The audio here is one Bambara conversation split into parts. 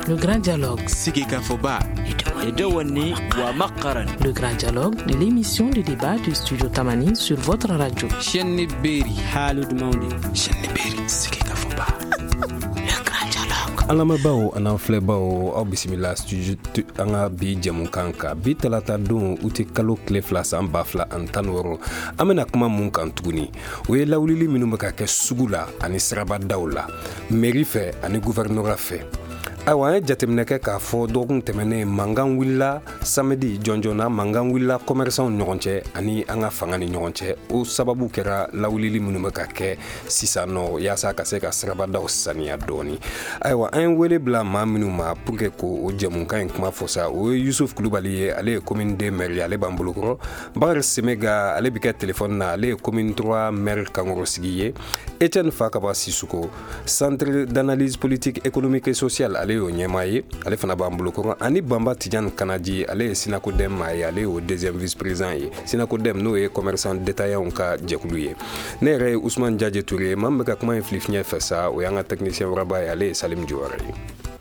Le grand dialogue. Sigika Foba. Edewani wa Makaran. Le grand dialogue de l'émission de débat du studio Tamani sur votre radio. Chenni Beri. Halud Maundi. Chenni Beri. Sigika Foba. Le grand dialogue. Alama bao ana filɛ bao aw bisimila studio an ka bi jɛmukan kan bi talata don u tɛ kalo tile 2 san 2016 an bɛna kuma mun kan tuguni o ye lawulili minnu bɛ ka kɛ sugu la ani sirabadaw la mairie fɛ ani gouvernorat fɛ ayiwa an ye jateminɛ kɛ k'a fɔ dɔgɔkun tɛmɛnen mankan wulila samedi jɔnjɔnna mankan wulila commerçants ɲɔgɔn cɛ ani an ka fanga ni ɲɔgɔn cɛ o sababu kɛra lawulili minnu bɛ ka kɛ sisan nɔ yaasa ka se ka sirabadaw saniya dɔɔni ayiwa an ye wele bila maa minnu ma pour que ko o jɛmukan in kuma fɔ sa o ye Yusuf Kulubali ye ale ye commune 2 maire ale b'an bolokɔrɔ Bakari Semega ale bi kɛ téléphone na ale ye commune 3 maire kankɔrɔsigi ye Etienne Fakaba Sisuko centre d'analyse politique économique et sociale ale y'o ɲɛmaa ye ale fana b'an bolokɔrɔ ani Bamba Tidiane Kanaji ale ye Sinako Dem maa ye ale y'o deuxième vice-président ye Sinako Dem n'o ye commerçant détaillant ka jɛkulu ye ne yɛrɛ ye Ousmane Diadje Touré maa min bɛ ka kuma in fili fiɲɛ fɛ sa o y'an ka technicien wɛrɛba ye ale ye Salim Diawara ye.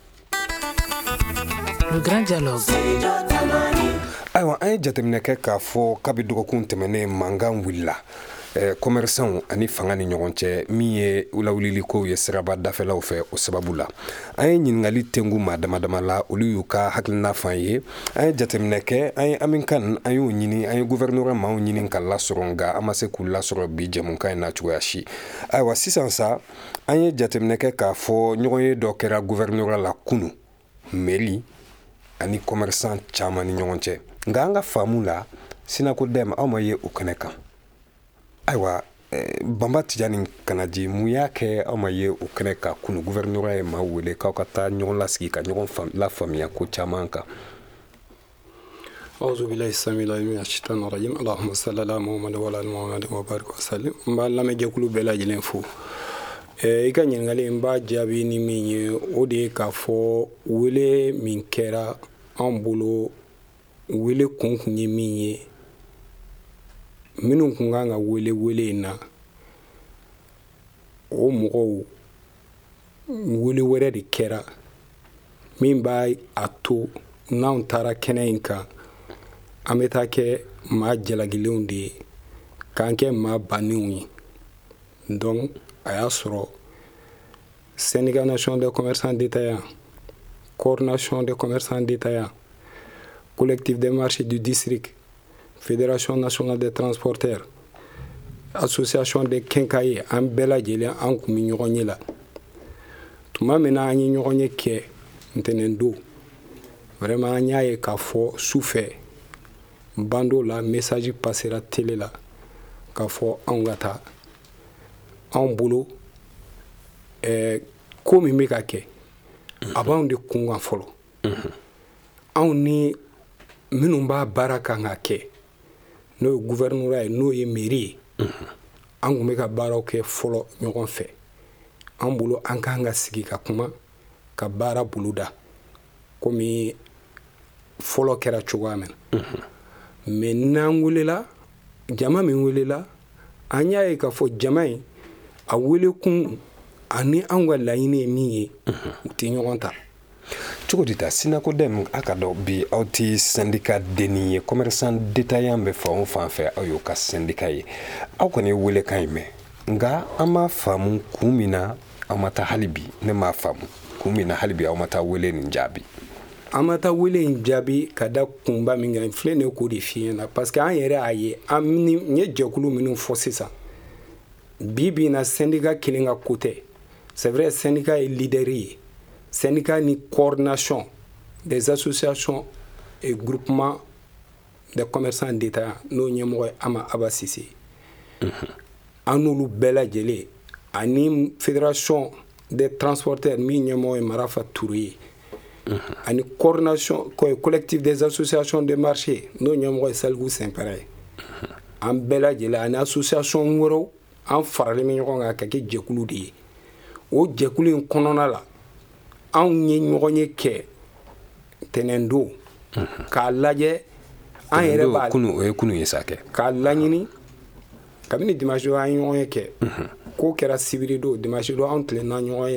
Le grand dialogue. Ayiwa an ye jateminɛ kɛ k'a fɔ kabi dɔgɔkun tɛmɛnen mankan wulila commerçants ani fanga ni ɲɔgɔn cɛ min ye lawulili kow ye siraba dafɛlaw fɛ o sababu la an ye ɲininkali tengu maa damadama la olu y'u ka hakilina fan ye an ye jateminɛ kɛ an ye Amin Kan an y'o ɲini an ye gouvernorat maaw ɲini ka lasɔrɔ nka an ma se k'u lasɔrɔ bi jɛmukan in na cogoya si ayiwa sisan sa an ye jateminɛ kɛ k'a fɔ ɲɔgɔn ye dɔ kɛra gouvernorat la kunu mairie ani commerçant caman ni ɲɔgɔn cɛ nka an ka faamu la Sinako Dem aw ma ye o kɛnɛ kan ayiwa Bamba Tidiane Kanaji mun y'a kɛ aw ma ye o kɛnɛ kan kunu gouvernorat ye maa wele k'aw ka taa ɲɔgɔn lasigi ka ɲɔgɔn lafaamuya ko caman kan. Auzu billahi samil alim ya shaitan rajim Allahumma salli ala Muhammad wa ala Muhammad wa barik wa sallim n b'a lamɛnjɛkulu bɛɛ lajɛlen fo i ka ɲininkali n b'a jaabi ni min ye o de ye k'a fɔ wele min kɛra an bolo wele kun ye min ye minnu kun kan ka wele in na o mɔgɔw wele wɛrɛ de kɛra min b'a a to n'anw taara kɛnɛ in kan an bɛ taa kɛ maa jalagilenw de ye k'an kɛ maa bannenw ye donc a y'a sɔrɔ syndicat national des commerçants détaillants coordination des commerçants détaillants collectif des marchés du district Fédération nationale des transporteurs, Association des quincailliers, an bɛɛ lajɛlen an kun bɛ ɲɔgɔn ye la. Tuma min na an ye ɲɔgɔn ye kɛ ntɛnɛn don, vraiment an y'a ye k'a fɔ sufɛ bando la message passera télé la k'a fɔ anw ka taa anw bolo ko min bɛ ka kɛ a b'anw de kun kan fɔlɔ anw ni minnu b'a baara kan ka kɛ n'o ye gouvernorat ye n'o ye mairie ye an kun bɛ ka baaraw kɛ fɔlɔ ɲɔgɔn fɛ an bolo an kan ka sigi ka kuma ka baara boloda komi fɔlɔ kɛra cogoya min na mais n'an welela jama min welela an y'a ye k'a fɔ jama in a welekun ani an ka laɲini ye min ye u tɛ ɲɔgɔn ta cogo di ta Sinako Dem a ka dɔn bi aw tɛ syndicat denni ye commerçant détaillant bɛ fan o fan fɛ aw y'o ka syndicat ye aw kɔni ye welekan in mɛn nka an m'a faamu kun min na aw ma taa hali bi ne m'a faamu kun min na hali bi aw ma taa wele nin jaabi an ma taa wele in jaabi ka da kunba min kan filɛ ne k'o de f'i ɲɛna parce que an yɛrɛ y'a ye n ye jɛkulu minnu fɔ sisan bi na syndicat kelen ka ko tɛ c'est vrai syndicat ye leader ye syndicat ni coordination des associations et groupements des commerçants détaillants n'o ɲɛmɔgɔ ye Ama Aba Sise an n'olu bɛɛ lajɛlen ani fédération des transporteurs min ɲɛmɔgɔ ye Marafa Touré ye ani coordination collectif des associations de marché n'o ɲɛmɔgɔ ye Saligu Sɛnpɛrɛ ye an bɛɛ lajɛlen ani association wɛrɛw an faralen bɛ ɲɔgɔn kan ka kɛ jɛkulu de ye o jɛkulu in kɔnɔna la anw ye ɲɔgɔn ye kɛ tɛnɛn don k'a lajɛ an yɛrɛ b'a o ye kunu ye sa kɛ k'a laɲini kabini dimanche don an ye ɲɔgɔn ye kɛ ko kɛra sibiri don dimanche don anw tilenna ɲɔgɔn ye la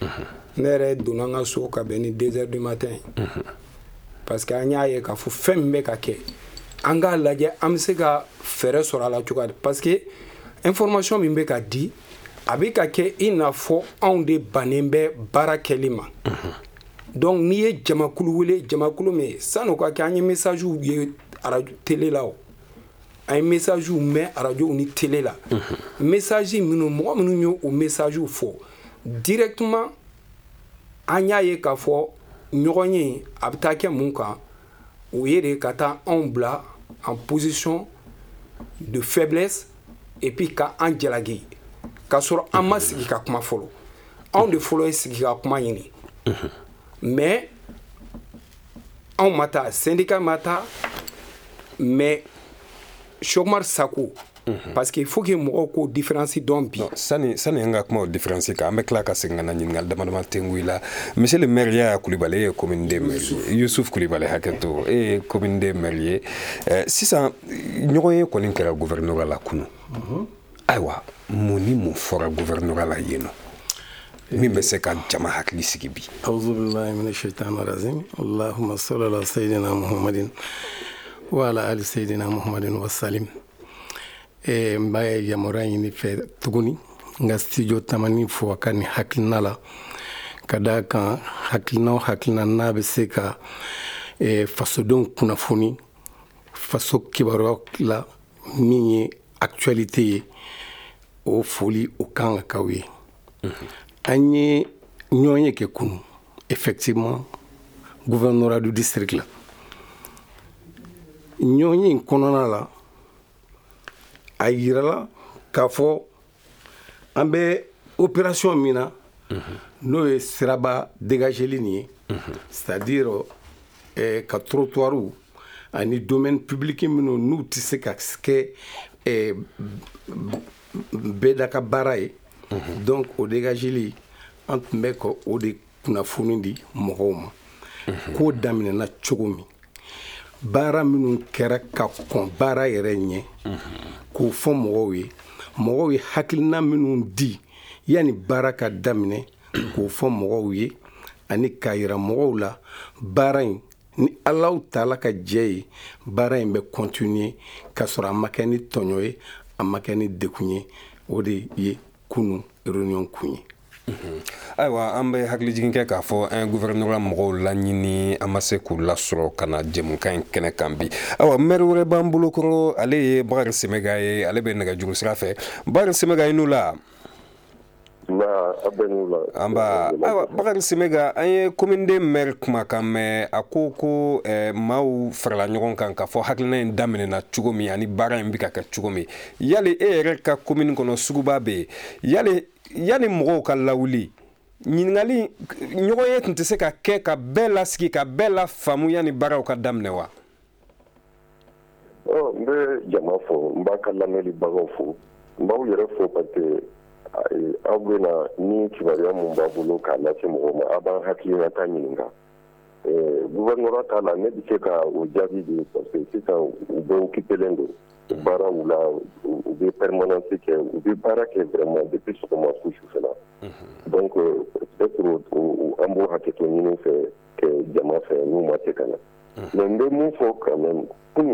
ne yɛrɛ donna n ka so ka bɛn ni 2h du matin parce que an y'a ye k'a fɔ fɛn min bɛ ka kɛ an k'a lajɛ an bɛ se ka fɛɛrɛ sɔrɔ a la cogoya di parce que information min bɛ ka di a bɛ ka kɛ i n'a fɔ anw de bannen bɛ baara kɛli ma donc n'i ye jamakulu wele jamakulu min san'o ka kɛ an ye messagew ye radio télé la o an ye messagew mɛn radio ni télé la message minnu mɔgɔ minnu ye o messagew fɔ directement an y'a ye k'a fɔ ɲɔgɔn ye a bɛ taa kɛ mun kan o ye de ka taa anw bila en position de faiblesse et puis ka an jalaki k'a sɔrɔ an ma sigi ka kuma fɔlɔ anw de fɔlɔ ye sigi ka kuma ɲini mais anw ma taa syndicat ma taa mais Chokmar Sako parce que il faut que mɔgɔw k'o différence dɔn bi sani an ka kuma o différence kan an bɛ tila ka segin ka na ɲininkali dama tengu i la monsieur le maire Yaya Kulibali ye commune de maire Yusuf Kulibali hakɛto e ye commune de maire ye sisan ɲɔgɔn ye kɔni kɛra gouvernement la kunu ayiwa mun ni mun fɔra gouvernement la yen nɔ min bɛ se ka jama hakili sigi bi auzubillahi minash shaitanir rajim allahumma salli ala sayyidina muhammadin wa ala ali sayyidina muhammadin wa salim n b'a ye yamaruya ɲini fɛ tuguni n ka studio tamani fo a ka nin hakilina la ka da kan hakilina o hakilina n'a bɛ se ka fasodenw kunnafoni faso kibaruya la min ye actualité ye o foli o kan ka k'aw ye an ye ɲɔgɔn ye kɛ kunu effectivement gouvernorat du district la ɲɔgɔn ye in kɔnɔna la a yirala k'a fɔ an bɛ opération min na n'o ye siraba dégageli nin ye c'est-à-dire ka trottoirs ani domaine public minnu n'u tɛ se ka kɛ bɛɛ da ka baara ye donc o dégageli an tun bɛ ka o de kunnafoni di mɔgɔw ma k'o daminɛna cogo min baara minnu kɛra ka kɔn baara yɛrɛ ɲɛ k'o fɔ mɔgɔw ye hakilina minnu di yanni baara ka daminɛ k'o fɔ mɔgɔw ye ani k'a yira mɔgɔw la baara in ni Alahu Taala ka jɛ ye baara in bɛ continuer k'a sɔrɔ a ma kɛ ni tɔɲɔ ye a ma kɛ ni dekun ye o de ye kunu réunion kun ye ayiwa an bɛ hakilijigin kɛ k'a fɔ an ye gouvernement mɔgɔw laɲini an ma se k'u lasɔrɔ ka na jɛmukan in kɛnɛ kan bi ayiwa maire wɛrɛ b'an bolo kɔrɔ ale ye Bakari Semɛga ye ale bɛ nɛgɛjuru sira fɛ Bakari Semɛga i n'u la ayiwa Bakari Semɛga an ye commune de maire kumakan mɛn a ko maaw farala ɲɔgɔn kan k'a fɔ hakilina in daminɛna cogo min ani baara in bɛ ka kɛ cogo min yali e yɛrɛ ka commune kɔnɔ suguba bɛ yen yani mɔgɔw ka lawuli ɲininkali ɲɔgɔn ye tun tɛ se ka kɛ ka bɛɛ lasigi ka bɛɛ lafaamu yani baaraw ka daminɛ wa n bɛ jama fo n b'a ka lamɛnlibagaw fo n b'aw yɛrɛ fo parce que aw bɛna ni kibaruya mun b'a bolo k'a lase mɔgɔw ma a b'an hakilinata ɲininka gouvernement ta la ne bɛ se ka o jaabi di parce que sisan u bɛ occupelen don baaraw la u bɛ permanence kɛ u bɛ baara kɛ vraiment depuis sɔgɔma fo sufɛla donc peut-être an b'o hakɛto ɲini fɛ kɛ jama fɛ n'u ma se ka na mais n bɛ mun fɔ quand même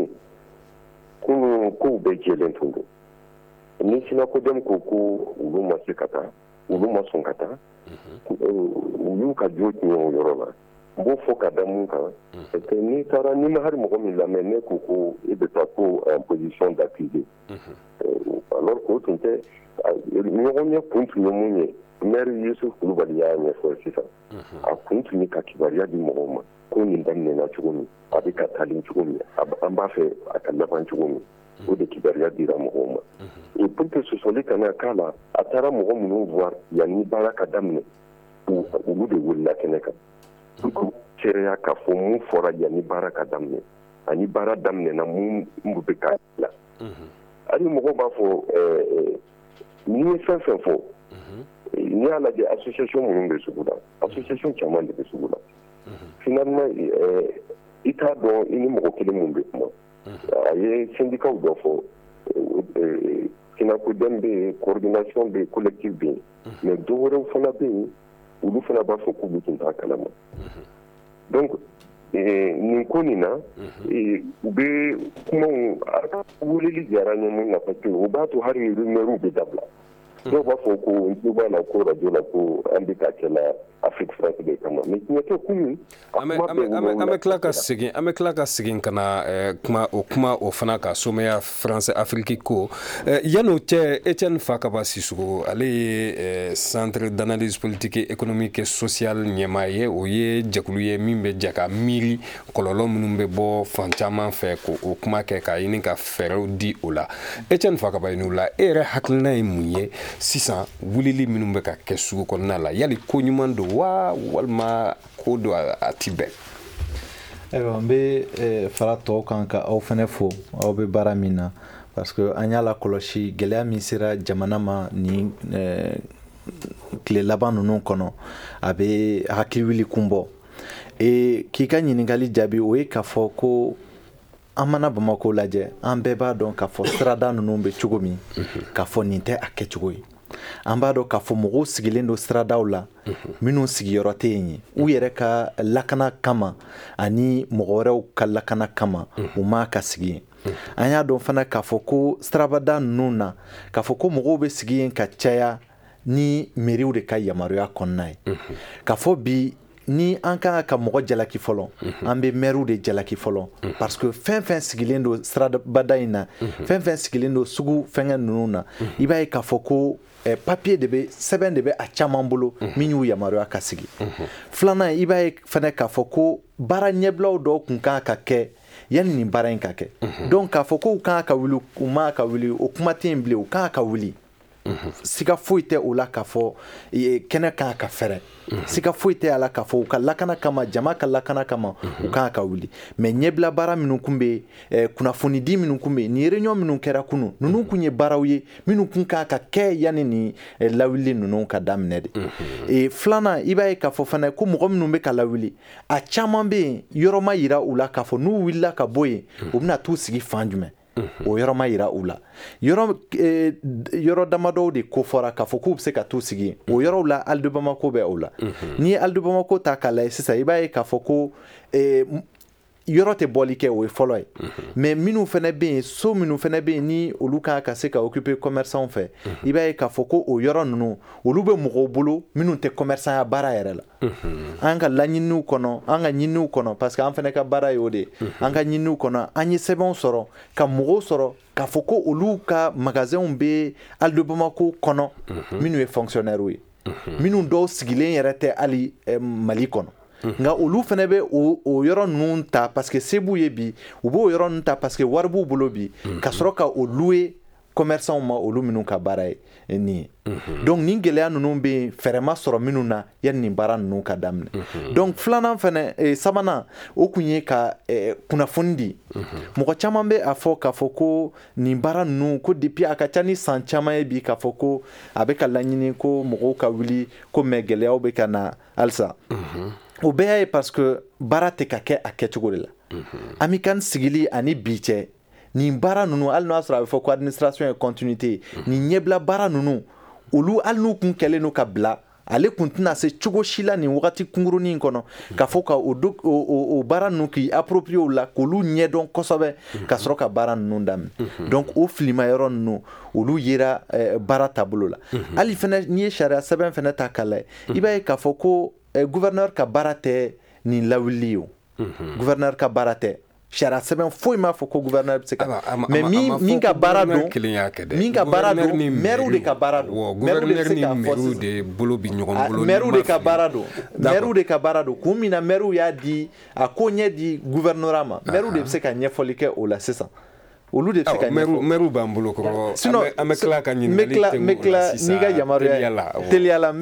kunu kow bɛɛ jɛlen tun don ni sinakodɛm ko ko olu ma se ka taa olu ma sɔn ka taa u y'u ka jo tiɲɛ o yɔrɔ la n b'o fɔ ka da mun kan parce que n'i taara n'i ma hali mɔgɔ min lamɛn ne ko ko e bɛ taa ko en position d'accusé alors que o tun tɛ ɲɔgɔn ɲɛ kun tun ye mun ye maire Yusuf Kulibali y'a ɲɛfɔ sisan a kun tun ye ka kibaruya di mɔgɔw ma ko nin daminɛna cogo min a bɛ ka taalen cogo min an b'a fɛ a ka laban cogo min o de kibaruya dira mɔgɔw ma et pour que sɔsɔli kana k'a la a taara mɔgɔ minnu voir yanni baara ka daminɛ olu de wulila kɛnɛ kan pour que seereya k'a fɔ mun fɔra yanni baara ka daminɛ ani baara daminɛna mun bɛ k'a la hali mɔgɔw b'a fɔ n'i ye fɛn fɛn fɔ n'i y'a lajɛ association minnu bɛ sugu la association caman de bɛ sugu la finalement i t'a dɔn i ni mɔgɔ kelen mun bɛ kuma a ye syndicat dɔ fɔ sinakodɛm bɛ yen coordination bɛ yen collectif bɛ yen mais dɔ wɛrɛw fana bɛ yen olu fana b'a fɔ k'olu tun t'a kalama donc nin ko nin na u bɛ kumaw weleli diyara ɲɛ mun na parce que u b'a to hali rumeurs bɛ dabila dɔw b'a fɔ ko n tulo b'a la ko radio la ko an bɛ ka kɛla Afrique France de kama mais tiɲɛ tɛ kunun an bɛ tila ka segin ka na kuma o fana ka somaya France Afrique ko yan'o cɛ Etienne Fakaba Sissogo ale ye centre d'analyse politique économique et sociale ɲɛmaa ye o ye jɛkulu ye min bɛ jɛ ka miiri kɔlɔlɔ minnu bɛ bɔ fan caman fɛ k'o kuma kɛ k'a ɲini ka fɛɛrɛw di o la Etienne Fakaba n'o la e yɛrɛ hakilina ye mun ye sisan wulili minnu bɛ ka kɛ sugu kɔnɔna la yali ko ɲuman don wa walima ko do a ti bɛn n bɛ fara tɔw kan ka aw fana fo aw bɛ baara min na parce que an y'a la kɔlɔsi gɛlɛya min sera jamana ma ni tile laban ninnu kɔnɔ a bɛ hakiliwili kun bɔ k'i ka ɲininkali jaabi o ye k'a fɔ ko an mana Bamako lajɛ an bɛɛ b'a dɔn k'a fɔ sirada ninnu bɛ cogo min k'a fɔ nin tɛ a kɛcogo ye an b'a dɔn k'a fɔ mɔgɔw sigilen don siradaw la minnu sigiyɔrɔ tɛ yen ye u yɛrɛ ka lakana kama ani mɔgɔ wɛrɛw ka lakana kama u ma ka sigi yen an y'a dɔn fana k'a fɔ ko sirabada ninnu na k'a fɔ ko mɔgɔw bɛ sigi yen ka caya ni mairies de ka yamaruya kɔnɔna ye k'a fɔ bi ni an kan ka mɔgɔ jalaki fɔlɔ an bɛ maires de jalaki fɔlɔ parce que fɛn fɛn sigilen don sirabada in na fɛn fɛn sigilen don sugu fɛngɛ ninnu na i b'a ye k'a fɔ ko papier de bɛ sɛbɛn de bɛ a caman bolo min y'u yamaruya ka sigi filanan i b'a ye fana k'a fɔ ko baara ɲɛbilaw dɔw kun kan ka kɛ yanni nin baara in ka kɛ donc k'a fɔ ko u kan ka wuli u ma ka wuli o kuma tɛ yen bilen u kan ka wuli siga foyi tɛ o la k'a fɔ kɛnɛ kan ka fɛrɛ siga foyi tɛ a la k'a fɔ u ka lakana kama jama ka lakana kama u kan ka wuli mais ɲɛbila baara minnu kun bɛ kunnafoni di minnu kun bɛ nin réunion minnu kɛra kunun ninnu kun ye baaraw ye minnu kun kan ka kɛ yanni nin lawuli ninnu ka daminɛ de filanan i b'a ye k'a fɔ fana ko mɔgɔ minnu bɛ ka lawuli a caman bɛ yen yɔrɔ ma yira u la k'a fɔ n'u wulila ka bɔ yen u bɛna t'u sigi fan jumɛn o yɔrɔ ma yira u la yɔrɔ damadɔw de ko fɔra k'a fɔ k'u bɛ se ka t'u sigi o yɔrɔw la Ali de Bamako bɛ o la n'i ye Ali de Bamako ta k'a lajɛ sisan i b'a ye k'a fɔ ko yɔrɔ tɛ bɔli kɛ o ye fɔlɔ ye mais minnu fana bɛ yen so minnu fana bɛ yen ni olu kan ka se ka occuper commerçants fɛ i b'a ye k'a fɔ ko o yɔrɔ ninnu olu bɛ mɔgɔw bolo minnu tɛ commerçant ya baara yɛrɛ la an ka laɲiniw kɔnɔ an ka ɲiniw kɔnɔ parce que an fana ka baara ye o de an ka ɲiniw kɔnɔ an ye sɛbɛnw sɔrɔ ka mɔgɔw sɔrɔ k'a fɔ ko olu ka magasinw bɛ Ali de Bamako kɔnɔ minnu ye fonctionnaires ye minnu dɔw sigilen yɛrɛ tɛ hali Mali kɔnɔ nka olu fana bɛ o yɔrɔ ninnu ta parce que se b'u ye bi u b'o yɔrɔ ninnu ta parce que wari b'u bolo bi ka sɔrɔ ka o louer commerçants ma olu minnu ka baara ye nin ye donc nin gɛlɛya ninnu bɛ yen fɛɛrɛ ma sɔrɔ minnu na yanni nin baara ninnu ka daminɛ donc filanan fana sabanan o kun ye ka kunnafoni di mɔgɔ caman bɛ a fɔ k'a fɔ ko nin baara ninnu ko depuis a ka ca ni san caman ye bi k'a fɔ ko a bɛ ka laɲini ko mɔgɔw ka wuli ko mais gɛlɛyaw bɛ ka na halisa o bɛɛ y'a ye parce que baara tɛ ka kɛ a kɛcogo de la AMICAN sigili ani bi cɛ nin baara ninnu hali n'o y'a sɔrɔ a bɛ fɔ ko administration ye continuité nin ɲɛbila baara ninnu olu hali n'u kun kɛlen don ka bila ale kun tɛna se cogo si la nin wagati kunkurunin kɔnɔ k'a fɔ ka o baara ninnu k'i approprier o la k'olu ɲɛdɔn kosɛbɛ ka sɔrɔ ka baara ninnu daminɛ donc o filimayɔrɔ ninnu olu yera baara taabolo la hali fana n'i ye sariya sɛbɛn fana ta k'a lajɛ i b'a ye k'a fɔ ko gouverneur ka baara tɛ nin lawuli ye o gouverneur ka baara tɛ sariya sɛbɛn foyi m'a fɔ ko gouverneur bɛ se ka mais min ka baara don maire de ka baara don maire de bɛ se k'a fɔ sisan maire de ka baara don maire de ka baara don kun min na maire y'a di a ko ɲɛ di gouverneur ma maire de bɛ se ka ɲɛfɔli kɛ o la sisan olu de bɛ se ka ɲɛfɔ maire b'an bolo kɔrɔ sinon an bɛ tila ka ɲininkali tɛmɛ o la sisan n'i ka yamaruya teliya la n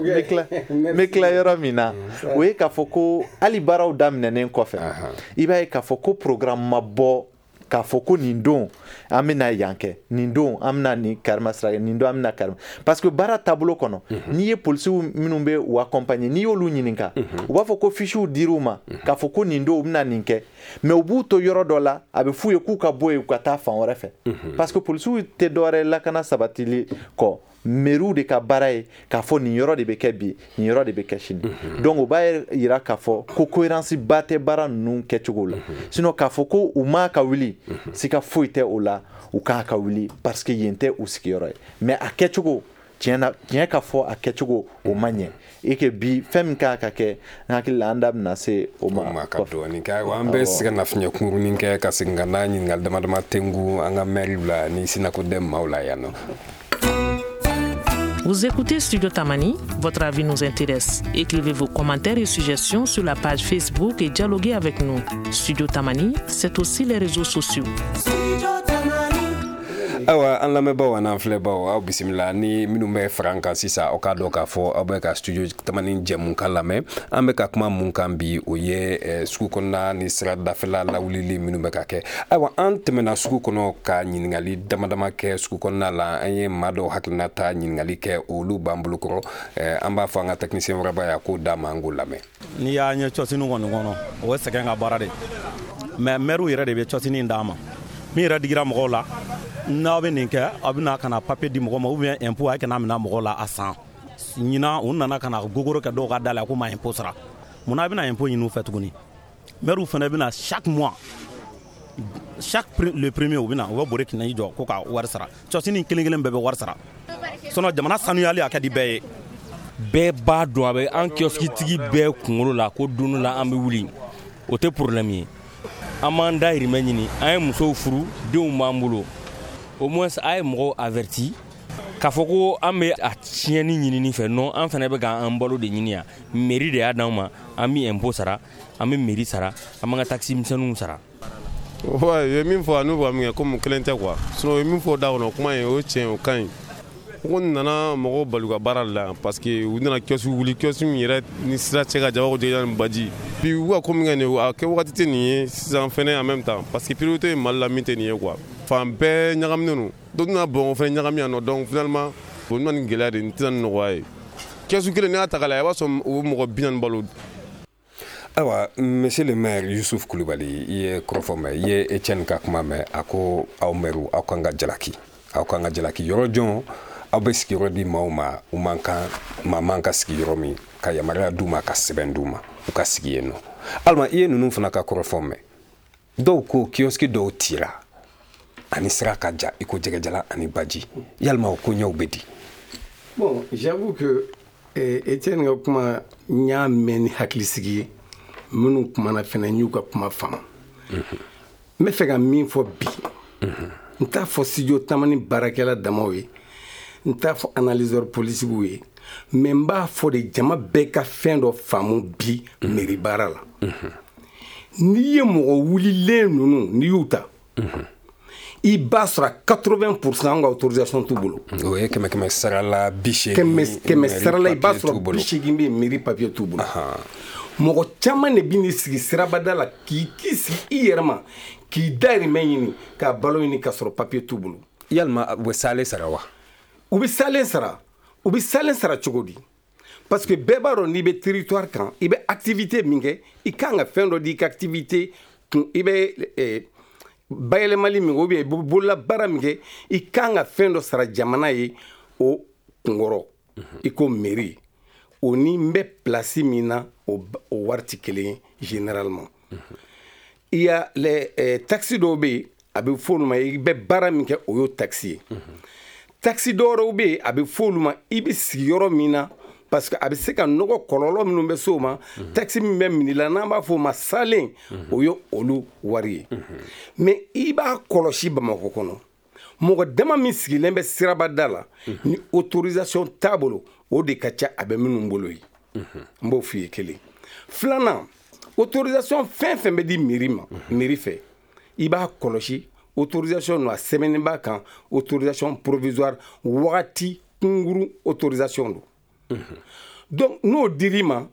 bɛ tila yɔrɔ min na o ye k'a fɔ ko hali baaraw daminɛnen kɔfɛ i b'a ye k'a fɔ ko programme ma bɔ k'a fɔ ko nin don an bɛna yan kɛ nin don an bɛna nin karima sira kɛ nin don an bɛna karima parce que baara taabolo kɔnɔ n'i ye polisiw minnu bɛ u accompagner n'i y'olu ɲininka u b'a fɔ ko fichiw dir'u ma k'a fɔ ko nin don u bɛna nin kɛ mais u b'u to yɔrɔ dɔ la a bɛ f'u ye k'u ka bɔ yen u ka taa fan wɛrɛ fɛ parce que polisiw tɛ dɔwɛrɛ lakana sabatili kɔ mairie de ka baara ye k'a fɔ nin yɔrɔ de bɛ kɛ bi nin yɔrɔ de bɛ kɛ sini donc o b'a yira k'a fɔ ko cohérence ba tɛ baara ninnu kɛcogo la sinon k'a fɔ ko u ma ka wuli sika foyi tɛ o la u kan ka wuli parce que yen tɛ u sigiyɔrɔ ye mais a kɛcogo tiɲɛ ka fɔ a kɛcogo o man ɲɛ et que bi fɛn min ka kɛ n hakili la an da bɛna se o ma ka dɔɔni kɛ an bɛ se ka nafiɲɛ kunkurunin kɛ ka segin ka n'a ɲininkali dama dama tengu an ka maire la ni Sinako Dème maaw la yan nɔ. Vous écoutez Studio Tamani, votre avis nous intéresse. Écrivez vos commentaires et suggestions sur la page Facebook et dialoguez avec nous. Studio Tamani, c'est aussi les réseaux sociaux. Awa an lamɛnbaaw an filɛbaaw aw bisimila ni minnu bɛ fara an kan sisan aw k'a dɔn k'a fɔ aw bɛ ka Studio Tamani jɛmu kan lamɛn an bɛ ka kuma mun kan bi o ye sugu kɔnɔna ni sira dafɛla lawulili minnu bɛ ka kɛ ayiwa an tɛmɛna sugu kɔnɔ ka ɲininkali damadama kɛ sugu kɔnɔna la an ye maa dɔw hakilinata ɲininkali kɛ olu b'an bolokɔrɔ an b'a fɔ an ka technicien wɛrɛba ya k'o d'a ma an k'o lamɛn. N'i y'a ɲɛ cɔsinin kɔni kɔnɔ o ye sɛgɛn ka baara de mais maire yɛrɛ de bɛ cɔsinin d'a ma min yɛrɛ digira mɔgɔw la n'aw bɛ nin kɛ aw bɛna ka na papier di mɔgɔ ma ou bien impôt a kana minɛ mɔgɔ la a san ɲina u nana ka na gogoro kɛ dɔw ka da la ko ma impôt sara mun na a bɛna impôt ɲini u fɛ tuguni maire fana bɛna chaque mois le premier u bɛna u bɛ bori kɛnɛ jɔ ko ka wari sara cɔsinin kelen kelen bɛɛ bɛ wari sara sinon jamana sanuyali a ka di bɛɛ ye bɛɛ b'a dɔn a bɛ an kiosquitigi bɛɛ kunkolo la ko don la an bɛ wuli o tɛ problème ye an b'an dahirimɛ ɲini an ye musow furu denw b'an bolo au moins a ye mɔgɔw averti k'a fɔ ko an bɛ a tiɲɛni ɲinini fɛ non an fana bɛ k'an balo de ɲini yan mairie de y'a d'an ma an bɛ impôt sara an bɛ mairie sara an b'an ka taxi misɛnninw sara. Ouais, ye min fɔ a n'u b'a min kɛ comme kelen tɛ quoi sinon ye min fɔ da kɔnɔ kuma ye o tiɲɛ o ka ɲi ko nana mɔgɔw bali ka baara la parce que u nana kiosque wuli kiosque min yɛrɛ ni sira cɛ ka jaba ko jɛgɛ ni baji puis u ka ko min kɛ nin a kɛ wagati tɛ nin ye sisan fɛnɛ en même temps parce que priorité ye Mali la min tɛ nin ye quoi fan bɛɛ ɲagaminen don dɔ tɛna bɔn o fɛnɛ ɲagami yan nɔ donc finalement o nana ni gɛlɛya de nin tɛna ni nɔgɔya ye kiosque kelen n'i y'a ta k'a lajɛ i b'a sɔrɔ o mɔgɔ 40 balo. Awa monsieur le maire Youssouf Kulibali i ye kɔrɔfɔ mɛn i ye Etienne ka kuma mɛn a ko aw maire aw kan ka jalaki yɔrɔ jɔn aw bɛ sigiyɔrɔ di maaw ma u man ka sigi yɔrɔ min ka yamaruya d'u ma ka sɛbɛn d'u ma u ka sigi yen nɔ alima i ye ninnu fana ka kɔrɔfɔ mɛn dɔw ko kiosque dɔw tira ani sira ka ja i ko jɛgɛjala ani baji yalima o ko ɲɛw bɛ di. Bon, j'avoue que Etienne ka kuma n y'a mɛn ni hakilisigi ye minnu kumana fɛnɛ n y'u ka kuma faamu n bɛ fɛ ka min fɔ bi n t'a fɔ Studio Tamani baarakɛla damaw ye n t'a fɔ analyseur politiques ye mais n b'a fɔ de jama bɛɛ ka fɛn dɔ faamu bi mairie baara la n'i ye mɔgɔ wulilen ninnu n'i y'u ta i b'a sɔrɔ 80% an ka autorisation t'u bolo. O ye kɛmɛ sara la 80. kɛmɛ sara la i b'a sɔrɔ 80 bɛ mairie papier t'u bolo. Mɔgɔ caman de bɛ n'i sigi sirabada la k'i sigi i yɛrɛ ma k'i dahirimɛ ɲini k'a balo ɲini k'a sɔrɔ papier t'u bolo. Yalima u bɛ salen sara wa? U bɛ salen sara cogo di? Parce que bɛɛ b'a dɔn n'i bɛ territoire kan i bɛ activité min kɛ i kan ka fɛn dɔ di i ka activité kun i bɛ bayɛlɛmali min ou bien i bɛ bolola baara min kɛ i kan ka fɛn dɔ sara jamana ye o kunkɔrɔ i ko mairie o ni n bɛ place min na o wari tɛ kelen ye généralement il y a les taxi dɔw bɛ yen a bɛ fɔ olu ma i bɛ baara min kɛ o y'o taxi ye taxi dɔwɛrɛw bɛ yen a bɛ fɔ olu ma i bɛ sigi yɔrɔ min na parce que a bɛ se ka nɔgɔ kɔlɔlɔ minnu bɛ se o ma taxi min bɛ minɛ la n'an b'a fɔ o ma salen o ye olu wari ye mais i b'a kɔlɔsi Bamakɔ kɔnɔ mɔgɔ dama min sigilen bɛ sirabada la ni autorisation t'a bolo o de ka ca a bɛ minnu bolo ye n b'o f'i ye kelen filanan autorisation fɛn fɛn bɛ di mairie ma mairie fɛ i b'a kɔlɔsi autorisation no a sɛbɛnnen b'a kan autorisation provisoire wagati kunguru autorisation do donc n'o dir'i ma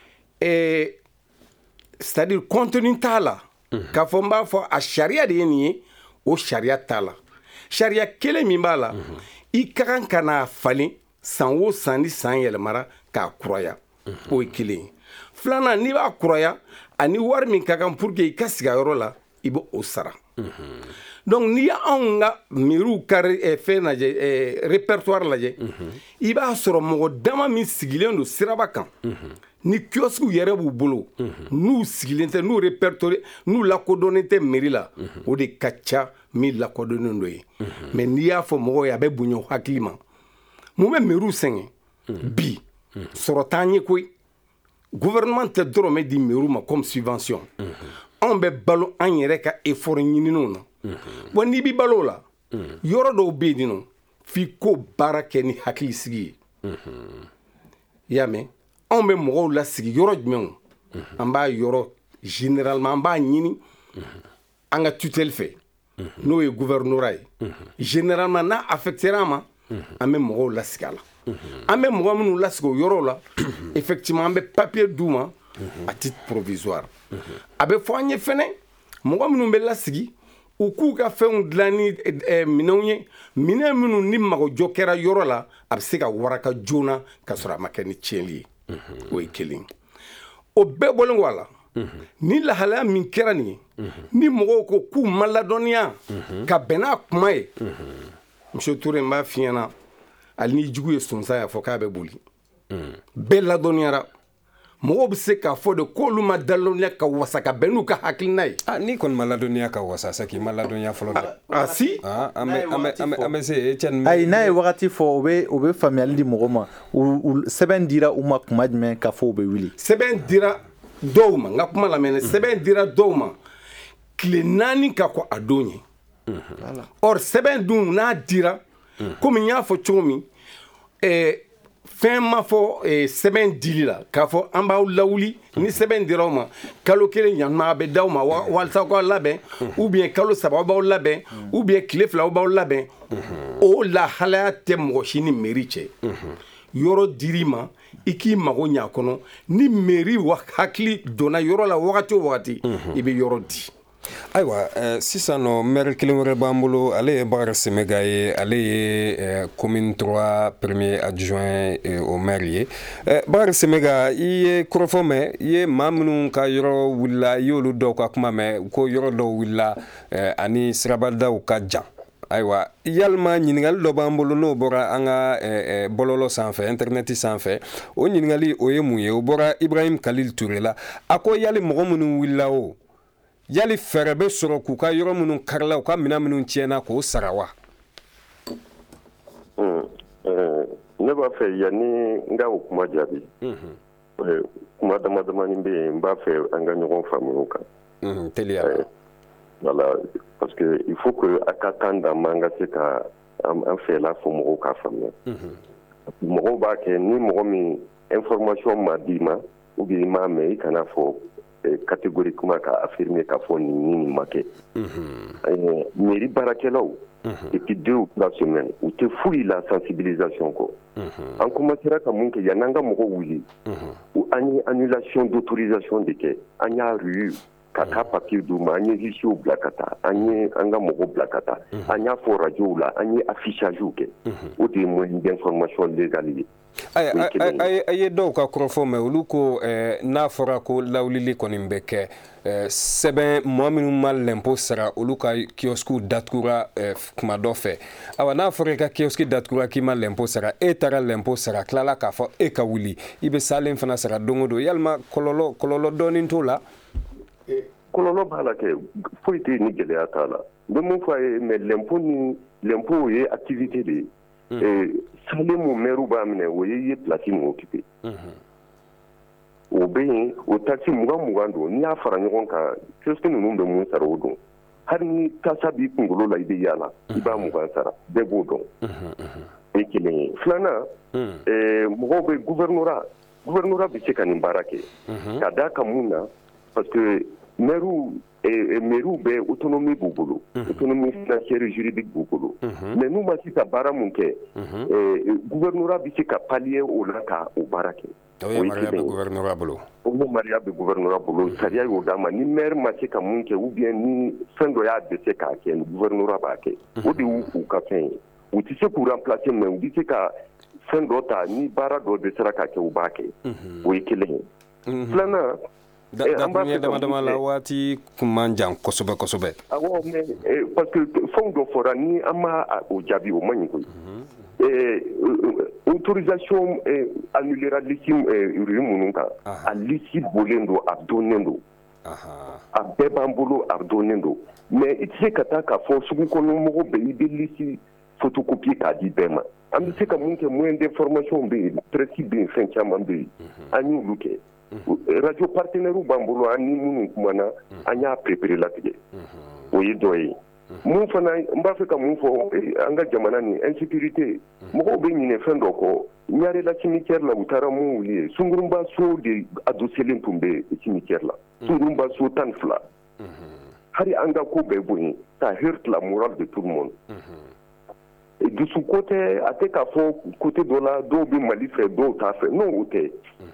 c'est-à-dire contenu t'a la k'a fɔ n b'a fɔ a sariya de ye nin ye o sariya t'a la sariya kelen min b'a la i ka kan ka n'a falen san o san ni san yɛlɛmara k'a kuraya o ye kelen ye filanan n'i b'a kuraya ani wari min ka kan pour que i ka sigi a yɔrɔ la i bɛ o sara donc n'i y'anw ka miiriw kari fɛn lajɛ répertoire lajɛ i b'a sɔrɔ mɔgɔ dama min sigilen don siraba kan ni kiosque yɛrɛ b'u bolo n'u sigilen tɛ n'u répertorié n'u lakodɔnnen tɛ mairie la o de ka ca min lakodɔnnen do ye mais n'i y'a fɔ mɔgɔw ye a bɛ bonya hakili ma mun bɛ mairiw sɛgɛn bi sɔrɔ t'an ye koyi gouvernement tɛ dɔrɔmɛ di mairiw ma comme subvention anw bɛ balo an yɛrɛ ka effort ɲininiw na bon n'i bi balo la yɔrɔ dɔw bɛ yen nɔ f'i ko baara kɛ ni hakilisigi ye i y'a mɛn anw bɛ mɔgɔw lasigi yɔrɔ jumɛnw an b'a yɔrɔ généralement an b'a ɲini an ka tutelle fɛ n'o ye gouvernorat ye généralement n'a affectera an ma an bɛ mɔgɔw lasigi a la an bɛ mɔgɔ minnu lasigi o yɔrɔw la effectivement an bɛ papier d'u ma à titre provisoire a bɛ fɔ an ye fɛnɛ mɔgɔ minnu bɛ lasigi u k'u ka fɛnw dilan ni minɛnw ye minɛn minnu ni magojɔ kɛra yɔrɔ la a bɛ se ka waraka joona ka sɔrɔ a ma kɛ ni tiɲɛli ye o ye kelen o bɛɛ bɔlen kɔ a la ni lahalaya min kɛra nin ye ni mɔgɔw ko k'u ma ladɔnniya ka bɛn n'a kuma ye monsieur Touré n b'a f'i ɲɛna hali ni jugu ye sonsan y'a fɔ k'a bɛ boli bɛɛ ladɔnniyara mɔgɔw bɛ se k'a fɔ de k'olu ma ladɔnniya ka wasa ka bɛn n'u ka hakilina ye n'i kɔni ma ladɔnniya ka wasa c'est k'i ma ladɔnniya fɔlɔ dɛ si an bɛ se Etienne ayi n'a ye wagati fɔ o bɛ faamuyali di mɔgɔ ma sɛbɛn dira u ma kuma jumɛn k'a fɔ u bɛ wuli sɛbɛn dira dɔw ma n ka kuma lamɛn sɛbɛn dira dɔw ma tile 4 ka kɔ a don ye or sɛbɛn dun n'a dira komi n y'a fɔ cogo min fɛn ma fɔ sɛbɛn dili la k'a fɔ an b'aw lawuli ni sɛbɛn dira aw ma kalo 1 ɲanima a bɛ d'aw ma walasa aw k'aw labɛn ou bien kalo 3 aw b'aw labɛn ou bien tile 2 aw b'aw labɛn o lahalaya tɛ mɔgɔ si ni mairie cɛ yɔrɔ dir'i ma i k'i mago ɲa kɔnɔ ni mairie hakili donna yɔrɔ la wagati o wagati i bɛ yɔrɔ di ayiwa sisan nɔ maire kelen wɛrɛ b'an bolo ale ye Bakari Semega ye ale ye commune 3 premier adjoint au maire ye Bakari Semega i ye kɔrɔfɔ mɛn i ye maa minnu ka yɔrɔ wulila i y'olu dɔw ka kuma mɛn ko yɔrɔ dɔw wulila ani sirabadaw ka jan ayiwa yalima ɲininkali dɔ b'an bolo n'o bɔra an ka bɔlɔlɔ sanfɛ internet sanfɛ o ɲininkali o ye mun ye o bɔra Ibrahim Khalil Touré la a ko yali mɔgɔ minnu wulila o yali fɛɛrɛ bɛ sɔrɔ k'u ka yɔrɔ minnu karila u ka minɛn minnu tiɲɛna k'o sara wa ne b'a fɛ yanni n ka o kuma jaabi kuma damadamanin bɛ yen n b'a fɛ an ka ɲɔgɔn faamu o kan teliya voilà parce que il faut que a ka kan d'an ma an ka se ka an fɛla fɔ mɔgɔw k'a faamuya mɔgɔw b'a kɛ ni mɔgɔ min information ma d'i ma ou bien i m'a mɛn i kana fɔ catégoriquement ka affirmer k'a fɔ nin ma kɛ mairie baarakɛlaw depuis 2 ou 3 semaines u tɛ foyi la sensibilisation kɔ an commencera ka mun kɛ yanni an ka mɔgɔw wuli an ye annulation d'autorisation de kɛ an y'a reçu ka taa papier d'u ma an ye huissier bila ka taa an ye an ka mɔgɔw bila ka taa an y'a fɔ radio la an ye affichage kɛ o de ye moyen d'information légale ye a ye dɔw ka kɔrɔfɔ mɛn olu ko n'a fɔra ko lawulili kɔni bɛ kɛ sɛbɛn mɔgɔ minnu ma l'impôt sara olu ka kiosque datugura kuma dɔ fɛ awa n'a fɔra i ka kiosque datugura k'i ma l'impôt sara e taara l'impôt sara tilala k'a fɔ e ka wuli i bɛ salen fana sara don o don yalima kɔlɔlɔ dɔɔnin t'o la kɔlɔlɔ b'a la kɛ foyi tɛ ni gɛlɛya t'a la n bɛ mun fɔ a ye mais l'impôt ye activité de ye salen mun maire b'a minɛ o ye place mun occupé o bɛ yen o taxe 20 don n'i y'a fara ɲɔgɔn kan kiosque ninnu bɛ mun sara o don hali ni tasa b'i kunkolo la i bɛ yaala i b'a 20 sara bɛɛ b'o dɔn o ye kelen ye filanan mɔgɔw bɛ gouvernorat bɛ se ka nin baara kɛ ka d'a kan mun na parce que maires bɛ autonomie b'u bolo autonomie financière juridique b'u bolo mais n'u ma se ka baara mun kɛ gouvernorat bɛ se ka pallier o la ka o baara kɛ o ye mariya bɛ gouvernorat bolo o ye mariya bɛ gouvernorat bolo sariya y'o d'a ma ni maire ma se ka mun kɛ ou bien ni fɛn dɔ y'a dɛsɛ k'a kɛ gouvernorat b'a kɛ o de y'u ka fɛn ye u tɛ se k'u remplacer mais u bɛ se ka fɛn dɔ ta ni baara dɔ dɛsɛra k'a kɛ u b'a kɛ o ye kelen ye filanan dama la waati kuma jan kosɛbɛ awɔ mais parce que fɛn dɔ fɔra ni an ma o jaabi o man ɲi koyi autorisation annulera liste minnu kan a liste bolen don a donnen don a bɛɛ b'an bolo a donnen don mais i tɛ se ka taa k'a fɔ sugu kɔnɔ mɔgɔ bɛɛ i bɛ liste photocopie k'a di bɛɛ ma an bɛ se ka mun kɛ moyen d'information bɛ yen presse bɛ yen fɛn caman bɛ yen an y'olu kɛ radio partenaires b'an bolo an ni minnu kumana an y'a préparé latigɛ o ye dɔ ye mun fana n b'a fɛ ka mun fɔ an ka jamana ni insécurité mɔgɔw bɛ ɲinɛ fɛn dɔ kɔ ɲarela cimetière la u taara mun wuli ye sungurunba so de adosselen tun bɛ cimetière la sungurunba so 12 hari an ka ko bɛɛ bonya ça heurte la morale de tout le monde dusukɔ tɛ a tɛ k'a fɔ côté dɔ la dɔw bɛ Mali fɛ dɔw t'a fɛ non o tɛ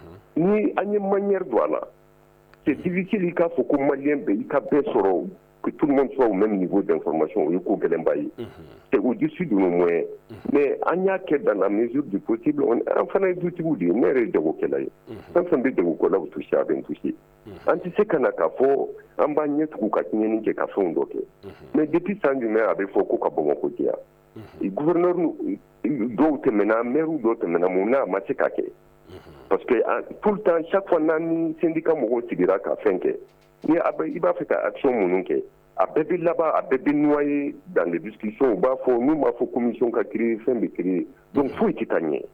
ni an ye manière don a la c'est difficile i k'a fɔ ko malien bɛɛ i ka bɛɛ sɔrɔ que tout le monde soit au même niveau d'information o ye ko gɛlɛnba ye c'est au-dessus de nos moyens mais an y'a kɛ dans la mesure du possible an fana ye dutigiw de ye ne yɛrɛ ye jagokɛla ye fɛn fɛn bɛ jagokɛlaw touché a bɛ n touché an tɛ se ka na k'a fɔ an b'a ɲɛtugu ka tiɲɛni kɛ ka fɛnw dɔ kɛ mais depuis san jumɛn a bɛ fɔ ko ka Bamakɔ jɛya gouverneur dɔw tɛmɛna maire dɔw tɛmɛna mun n'a ma se ka kɛ parce que tout le temps chaque fois n'an ni syndicat mɔgɔw sigira ka fɛn kɛ ni i b'a fɛ ka action minnu kɛ a bɛɛ bɛ laban a bɛɛ bɛ noyer dans les discussions u b'a fɔ n'u m'a fɔ commission ka créer fɛn bɛ créer donc foyi tɛ taa ɲɛ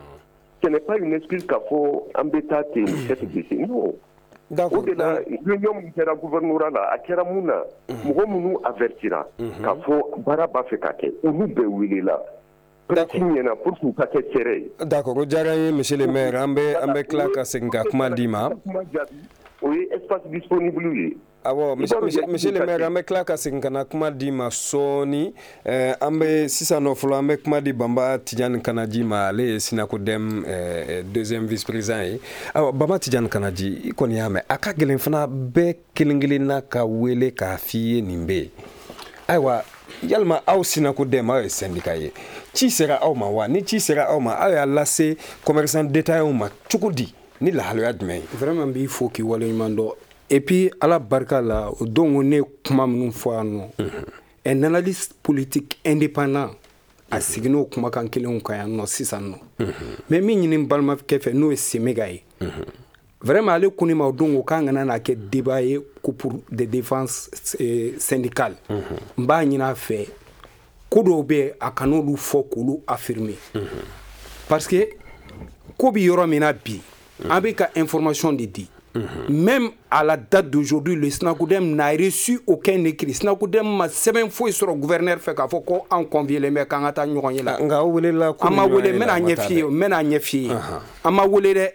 ce n'est pas une excuse k'a fɔ an bɛ taa ten cette décennie non o de la réunion min kɛra gouvernorat la a kɛra mun na mɔgɔ minnu avertira k'a fɔ baara b'a fɛ ka kɛ olu bɛɛ welela presse ɲɛna pour que u ka kɛ sɛrɛ ye d'accord o diyara n ye monsieur le maire an bɛ tila ka segin ka kuma d'i ma o ye espace disponible ye awɔ monsieur le maire an bɛ tila ka segin ka na kuma d'i ma sɔɔni an bɛ sisan nɔ fɔlɔ an bɛ kuma di Banba Tijani Kanaji ma ale ye Sinakodem deuxième vice président ye awɔ Banba Tijani Kanaji i kɔni y'a mɛn a ka gɛlɛn fana bɛɛ kelen kelen na ka wele k'a f'i ye nin bɛ yen ayiwa yalima aw Sinakodem aw ye syndicat ye ci sera aw ma wa ni ci sera aw ma aw y'a lase commerçant détaillants ma cogo di ni lahaloya jumɛn ye vraiment b'i fo k'i waleɲuman dɔn et puis ala barika la o don ne kuma minnu fɔ yan nɔ un analyste politique indépendant a sigin'o kumakan kelenw kan yan nɔ sisan nɔ mais min ɲini balimakɛ fɛ n'o ye Semega ye vraiment ale ko ne ma o don o k'an kana n'a kɛ débat ye ko pour des défenses syndicales n b'a ɲini a fɛ ko dɔw bɛ a kan'olu fɔ k'olu affirmer parce que ko bi yɔrɔ min na bi an bɛ ka information de di même à la date d'aujourd'hui le Sinakodem n'a reçu aucun écrit Sinakodem ma sɛbɛn foyi sɔrɔ gouverneur fɛ k'a fɔ ko an convielen bɛ k'an ka taa ɲɔgɔn ye la nka aw welela an ma wele n bɛna ɲɛf'i ye an ma wele dɛ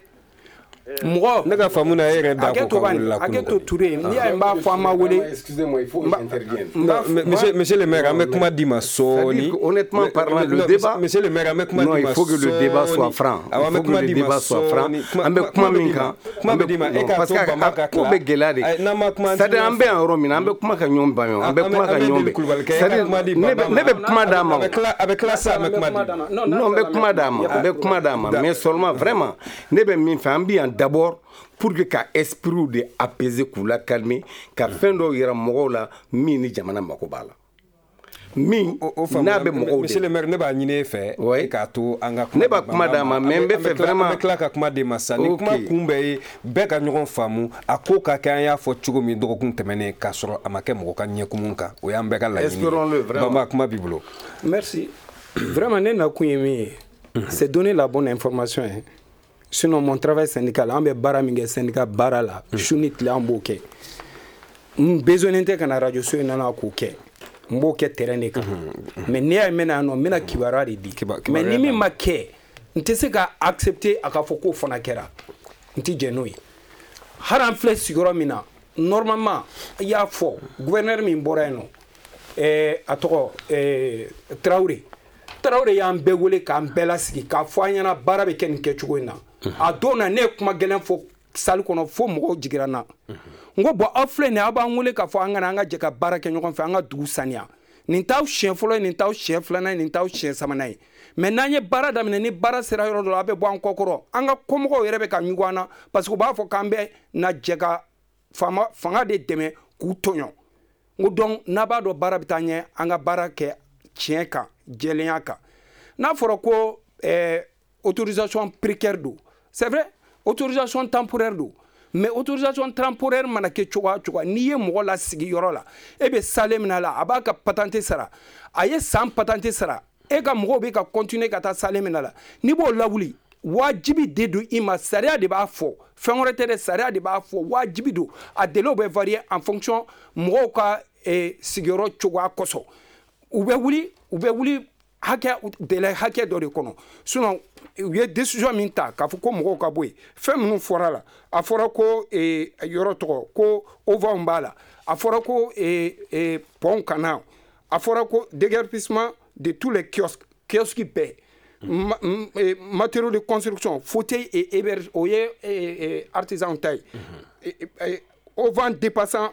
mɔgɔ ne ka faamu na e yɛrɛ da ko ka wele la Aketo Touré n'i y'a ye n b'a fɔ an ma wele excusez-moi il faut que j'intervienne monsieur le maire an bɛ kuma di ma sɔɔni honnêtement parlant le débat monsieur le maire an bɛ kuma di ma sɔɔni non il faut que le débat soit franc il faut que le débat soit franc an bɛ kuma min kan kuma bɛ di ma e k'a to Banba ka ko bɛ gɛlɛya de c'est-à-dire an bɛ yan yɔrɔ min na an bɛ kuma ka ɲɔgɔn ban an bɛ kuma ka ɲɔgɔn bɛn c'est-à-dire ne bɛ kuma d'a ma a bɛ tila sa an bɛ kuma di non n bɛ kuma d'a ma mais seulement vraiment ne bɛ min fɛ an bɛ yan d'abord pour que ka esprit de apaiser k'u la calmer ka fɛn dɔw yɛrɛ mɔgɔw la min ni jamana mako b'a la min n'a bɛ mɔgɔw de monsieur le maire ne b'a ɲini e fɛ k'a to an ka ne b'a kuma d'a ma mais n bɛ fɛ vraiment an bɛ tila ka kuma de ma sa ni kuma kun bɛɛ ye bɛɛ ka ɲɔgɔn faamu a ko ka kɛ an y'a fɔ cogo min dɔgɔkun tɛmɛnen k'a sɔrɔ a ma kɛ mɔgɔ ka ɲɛkumun kan o y'an bɛɛ ka laɲini ye Banba kuma b'i bolo merci vraiment ne na kun ye min ye c'est donner la bonne information hein. Sinon mon travail syndical an bɛ baara min kɛ syndicat baara la su ni tile an b'o kɛ n besoin tɛ ka na radio so in na k'o kɛ n b'o kɛ terrain de kan mais n'i y'a ye n bɛna yan nɔ n bɛna kibaruya de di mais ni min ma kɛ n tɛ se ka accepter a ka fɔ k'o fana kɛra n tɛ jɛn n'o ye hali an filɛ sigiyɔrɔ min na normalement i y'a fɔ gouverneur min bɔra yen nɔ a tɔgɔ Traoré y'an bɛɛ wele k'an bɛɛ lasigi k'a fɔ an ɲɛna baara bɛ kɛ nin kɛcogo in na a don na ne ye kuma gɛlɛn fɔ salle kɔnɔ fo mɔgɔw jigira n na n ko bon aw filɛ nin aw b'an wele k'a fɔ an kana an ka jɛ ka baara kɛ ɲɔgɔn fɛ an ka dugu saniya nin t'aw siɲɛ fɔlɔ ye nin t'aw siɲɛ filanan ye nin t'aw siɲɛ sabanan ye mais n'an ye baara daminɛ ni baara sera yɔrɔ dɔ la a bɛ bɔ an kɔ kɔrɔ an ka kɔmɔgɔw yɛrɛ bɛ ka ɲugu an na parce que u b'a fɔ k'an bɛ na jɛ ka fanga de dɛmɛ k'u tɔɲɔ ngo donc n'a b'a dɔn baara bɛ taa ɲɛ an ka baara kɛ tiɲɛ kan jɛlenya kan n'a fɔra ko autorisation précaire do c'est vrai autorisation temporaire do mais autorisation temporaire mana kɛ cogoya cogoya n'i ye mɔgɔ la sigi yɔrɔ la e bɛ sale min la a b'a ka patente sara a ye san patente sara e ka mɔgɔw bɛ ka continuer ka taa sale min la n'i b'o lawuli wajibi de do i ma sariya de b'a fɔ fɛn wɛrɛ tɛ dɛ sariya de b'a fɔ wajibi do a délai bɛ varier en fonction mɔgɔw ka sigiyɔrɔ cogoya kɔsɔn u bɛ wuli délai hakɛ dɔ de kɔnɔ sinon u ye décision min ta k'a fɔ ko mɔgɔw ka bɔ yen fɛn minnu fɔra la a fɔra ko yɔrɔ tɔgɔ ko OVAW b'a la a fɔra ko pont canal a fɔra ko déguerpissement de tous les kiosques bɛɛ matériaux de construction fauteuil et héberge o ye artisan ta ye OVAW dépassant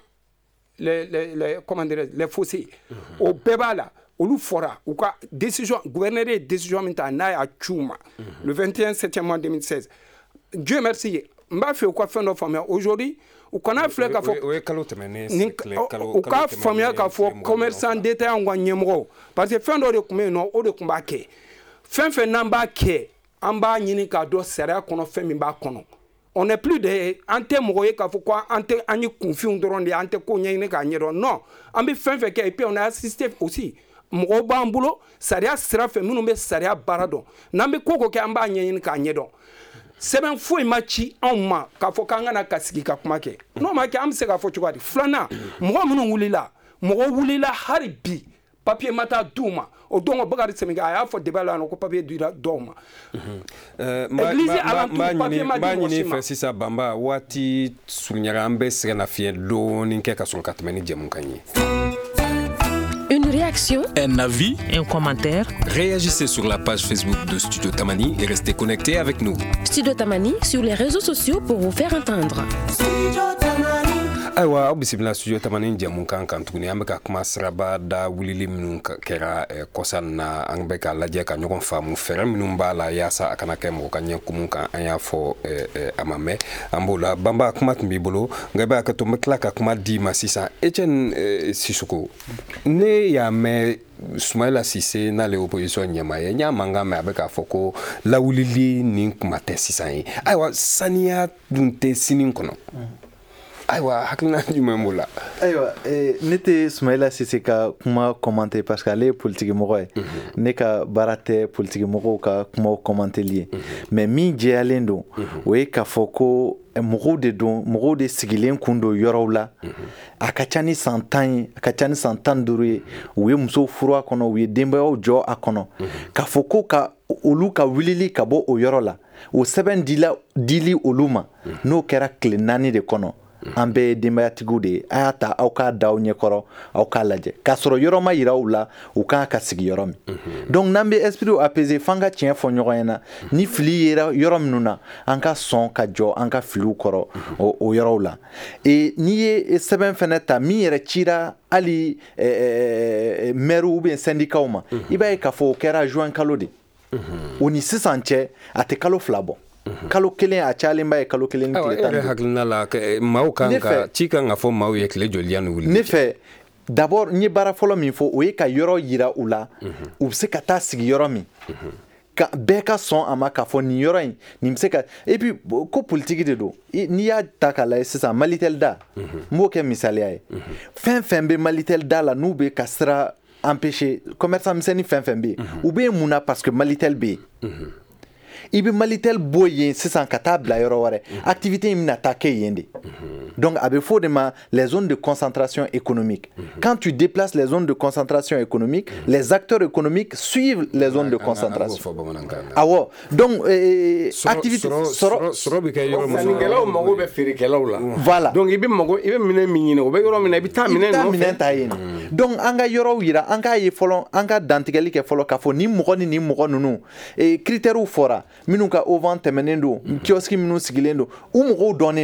les fossés o bɛɛ b'a la olu fɔra u ka décision gouverneur ye décision min ta n'a y'a c'u ma le 21 septembre 2016 Dieu merci n b'a fɛ u ka fɛn dɔ faamuya aujourd'hui u kana filɛ k'a fɔ u ka faamuya k'a fɔ commerçant détaillant ka ɲɛmɔgɔw parce que fɛn dɔ de tun bɛ yen nɔ o de tun b'a kɛ fɛn fɛn n'an b'a kɛ an b'a ɲini k'a dɔn sariya kɔnɔ fɛn min b'a kɔnɔ on n'est plus de an tɛ mɔgɔ ye k'a fɔ ko an ye kunfinw dɔrɔn de ye an tɛ ko ɲɛɲini k'a ɲɛdɔn non an bɛ fɛn fɛn kɛ et puis on a assisté aussi mɔgɔw b'an bolo sariya sira fɛ minnu bɛ sariya baara dɔn n'an bɛ ko kɛ an b'a ɲɛɲini k'a ɲɛdɔn sɛbɛn foyi ma ci anw ma k'a fɔ k'an kana ka sigi ka kuma kɛ n'o ma kɛ an bɛ se k'a fɔ cogoya di filanan mɔgɔ minnu wulila hali bi papier ma taa d'u ma o don Bakari Semeke a y'a fɔ débat la ko papier dira dɔw ma église alentour papier ma di mɔgɔ si ma sisan Bamba waati surunyara an bɛ sɛgɛn lafiɲɛ dɔɔnin kɛ ka sɔn ka tɛmɛ ni jɛmukan ye. Une réaction, un avis, un commentaire. Réagissez sur la page Facebook de Studio Tamani et restez connectés avec nous. Studio Tamani sur les réseaux sociaux pour vous faire entendre. Ayiwa aw bisimila Studio Tamani jɛmukan kan tuguni an bɛ ka kuma siraba da wulili minnu kɛra kɔsan na an bɛ ka lajɛ ka ɲɔgɔn faamu fɛɛrɛ minnu b'a la yaasa a kana kɛ mɔgɔ ka ɲɛ kumun kan an y'a fɔ a ma mɛn an b'o la Bamba kuma tun b'i bolo nka i b'a kɛ to n bɛ tila ka kuma di ma sisan Etienne Sisoko ne y'a mɛn Soumaïla Cissé n'ale opposition ɲɛma ye n y'a mankan mɛn a bɛ k'a fɔ ko lawulili nin kuma tɛ sisan ye ayiwa saniya dun tɛ sini kɔnɔ ayiwa hakilina jumɛn b'o la ayiwa ne tɛ Soumaïla Cissé ka kuma commenter parce que ale ye politique mɔgɔ ye ne ka baara tɛ politique mɔgɔw ka kumaw commenter li ye mais min jɛyalen don o ye k'a fɔ ko mɔgɔw de sigilen kun don yɔrɔw la a ka ca ni san 10 ye a ka ca ni san 15 ye u ye musow furu a kɔnɔ u ye denbayaw jɔ a kɔnɔ k'a fɔ ko ka olu ka wulili ka bɔ o yɔrɔ la o sɛbɛn dili olu ma n'o kɛra tile 4 de kɔnɔ an bɛɛ ye denbayatigiw de ye a y'a ta aw k'a da aw ɲɛkɔrɔ aw k'a lajɛ k'a sɔrɔ yɔrɔ ma yira u la u kan ka sigi yɔrɔ min donc n'an bɛ esprit apaiser f'an ka tiɲɛ fɔ ɲɔgɔn ɲɛna ni fili yera yɔrɔ minnu na an ka sɔn ka jɔ an ka filiw kɔrɔ o yɔrɔw la n'i ye sɛbɛn fɛnɛ ta min yɛrɛ cira hali maire ou bien syndicat ma i b'a ye k'a fɔ o kɛra juin kalo de o ni sisan cɛ a tɛ kalo 2 bɔ kalo kelen a cayalenba ye kalo kelen ni tile 10 yɛrɛ hakilina la maaw kan ka ci kan ka fɔ maaw ye tile joli yani wuli ne fɛ d'abord n ye baara fɔlɔ min fɔ o ye ka yɔrɔ yira u la u bɛ se ka taa sigi yɔrɔ min bɛɛ ka sɔn a ma k'a fɔ nin yɔrɔ in nin bɛ se ka et puis ko politique de don n'i y'a ta k'a lajɛ sisan Malitel da n b'o kɛ misaliya ye fɛn fɛn bɛ Malitel da la n'u bɛ ka sira empêcher commerçant misɛnnin fɛn fɛn bɛ yen u bɛ yen mun na parce que Malitel bɛ yen i bɛ Malitel bɔ yen sisan ka taa bila yɔrɔ wɛrɛ activité in bɛna taa kɛ yen de donc a bɛ fɔ de ma les zones de concentration économique quand tu déplaces les zones de concentration économique les acteurs économiques suivent les zones de concentration awɔ donc activité sɔrɔ bɛ kɛ yɔrɔ min sannikɛlaw mago bɛ feerekɛlaw la voilà donc i bɛ minɛn min ɲini o bɛ yɔrɔ min na i bɛ taa minɛn nɔfɛ ta yen donc an ka yɔrɔw yira an k'a ye fɔlɔ an ka dantigɛli kɛ fɔlɔ k'a fɔ ni mɔgɔ ni mɔgɔ ninnu critères fɔra minnu ka OVAW tɛmɛnen don kiosque minnu sigilen don u mɔgɔw dɔnnen don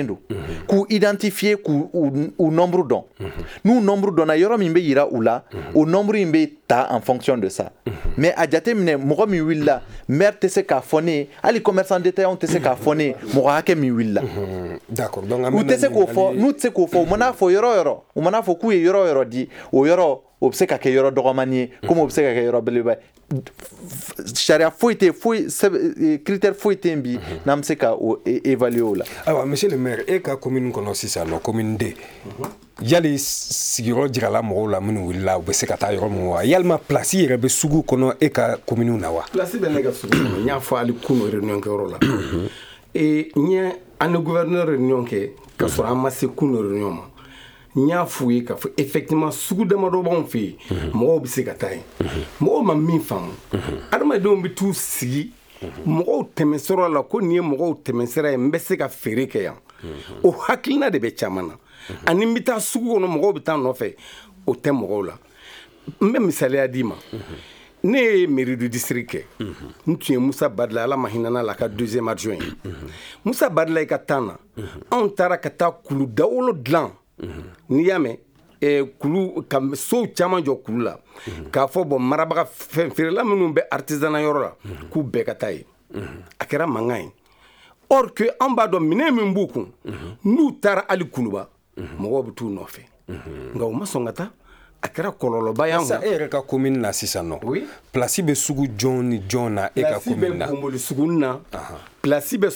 k'u identifier k'u nombre dɔn n'u nombre dɔnna yɔrɔ min bɛ yira u la o nombre in bɛ ta en fonction de ça mais a jateminɛ mɔgɔ min wulila maire tɛ se k'a fɔ ne ye hali commerçant détaillant tɛ se k'a fɔ ne ye mɔgɔ hakɛ min wulila d'accord u tɛ se k'o fɔ n'u tɛ se k'o fɔ u mana fɔ yɔrɔ o yɔrɔ u mana fɔ k'u ye yɔrɔ o yɔrɔ di o yɔrɔ o bɛ se ka kɛ yɔrɔ dɔgɔmani ye comme o bɛ se ka kɛ yɔrɔ belebeleba ye sariya foyi tɛ critère foyi tɛ yen bi n'an bɛ se ka o évaluer o la. ayiwa monsieur le maire e ka commune kɔnɔ sisan nɔ commune 2 yali sigiyɔrɔ jirala mɔgɔw la minnu wulila u bɛ se ka taa yɔrɔ min wa yalima place yɛrɛ bɛ sugu kɔnɔ e ka commune na wa. place bɛ ne ka sugu kɔnɔ n y'a fɔ hali kunun réunion kɛyɔrɔ la n ye an ni gouverneur réunion kɛ ka sɔrɔ an ma se kunun réunion ma. n y'a f'u ye k'a fɔ effectivement sugu damadɔ b'anw fɛ yen mɔgɔw bɛ se ka taa yen mɔgɔw ma min faamu adamadenw bɛ t'u sigi mɔgɔw tɛmɛsira la ko nin ye mɔgɔw tɛmɛsira ye n bɛ se ka feere kɛ yan o hakilina de bɛ caman na ani n bɛ taa sugu kɔnɔ mɔgɔw bɛ taa nɔfɛ o tɛ mɔgɔw la n bɛ misaliya d'i ma ne ye mairie du district kɛ n tun ye Musa Badla ala ma hinɛ la ka deuxième adjoint Musa Badla i ka temps na anw taara ka taa kulu dawolo dilan n'i y'a mɛn kulu ka sow caman jɔ kulu la k'a fɔ bɔn marabaga fɛn feerela minnu bɛ artisanat yɔrɔ la k'u bɛɛ ka taa yen a kɛra mankan ye or que an b'a dɔn minɛn min b'u kun n'u taara hali kuluba mɔgɔw bɛ t'u nɔfɛ nka u ma sɔn ka taa a kɛra kɔlɔlɔba y'an kan. e yɛrɛ ka commune na sisan nɔ place bɛ sugu jɔn ni jɔn na e ka commune na. place bɛ Bonboli sugu na place bɛ